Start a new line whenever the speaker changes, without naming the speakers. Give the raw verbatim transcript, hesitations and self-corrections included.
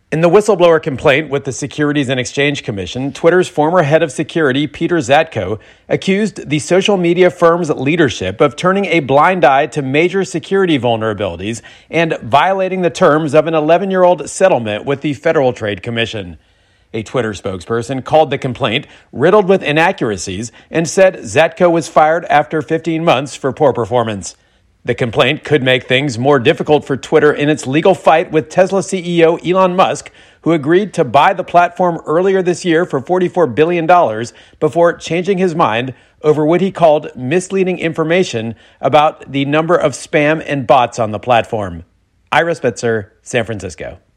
In the whistleblower complaint with the Securities and Exchange Commission, Twitter's former head of security, Peter Zatko, accused the social media firm's leadership of turning a blind eye to major security vulnerabilities and violating the terms of an eleven-year-old settlement with the Federal Trade Commission. A Twitter spokesperson called the complaint riddled with inaccuracies and said Zatko was fired after fifteen months for poor performance. The complaint could make things more difficult for Twitter in its legal fight with Tesla C E O Elon Musk, who agreed to buy the platform earlier this year for forty-four billion dollars before changing his mind over what he called misleading information about the number of spam and bots on the platform. Ira Spitzer, San Francisco.